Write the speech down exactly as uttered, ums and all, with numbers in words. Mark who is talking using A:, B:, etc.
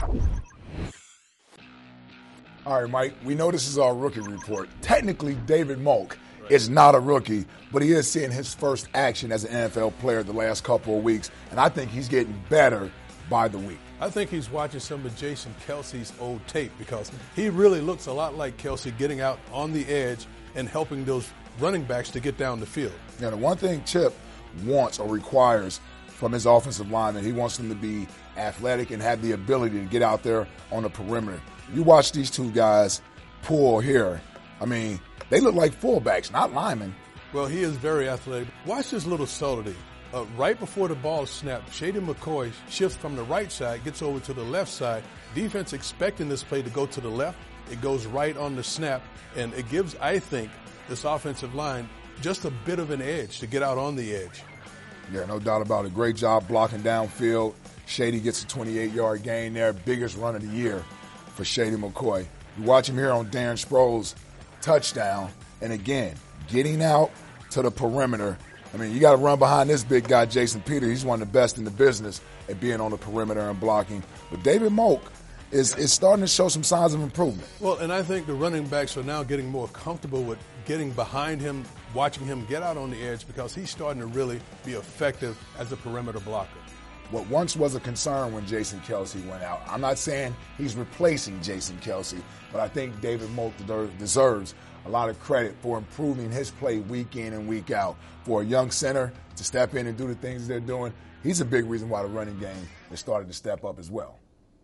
A: All right, Mike, we know this is our rookie report. Technically, David Moak right. is not a rookie, but he is seeing his first action as an N F L player the last couple of weeks, and I think he's getting better by the week.
B: I think he's watching some of Jason Kelce's old tape because he really looks a lot like Kelce, getting out on the edge and helping those running backs to get down the field.
A: Yeah, the one thing Chip wants or requires from his offensive lineman, he wants them to be athletic and have the ability to get out there on the perimeter. You watch these two guys pull here. I mean, they look like fullbacks, not linemen.
B: Well, he is very athletic. Watch this little subtlety. Uh, right before the ball snapped, Shady McCoy shifts from the right side, gets over to the left side. Defense expecting this play to go to the left. It goes right on the snap, and it gives, I think, this offensive line just a bit of an edge to get out on the edge.
A: Yeah, no doubt about it. Great job blocking downfield. Shady gets a twenty-eight-yard gain there. Biggest run of the year for Shady McCoy. You watch him here on Darren Sproles' touchdown. And again, getting out to the perimeter. I mean, you got to run behind this big guy, Jason Peters. He's one of the best in the business at being on the perimeter and blocking. But David Moak is, is starting to show some signs of improvement.
B: Well, and I think the running backs are now getting more comfortable with getting behind him, watching him get out on the edge because he's starting to really be effective as a perimeter blocker.
A: What once was a concern when Jason Kelce went out, I'm not saying he's replacing Jason Kelce, but I think David Moak deserves a lot of credit for improving his play week in and week out. For a young center to step in and do the things they're doing, he's a big reason why the running game has started to step up as well.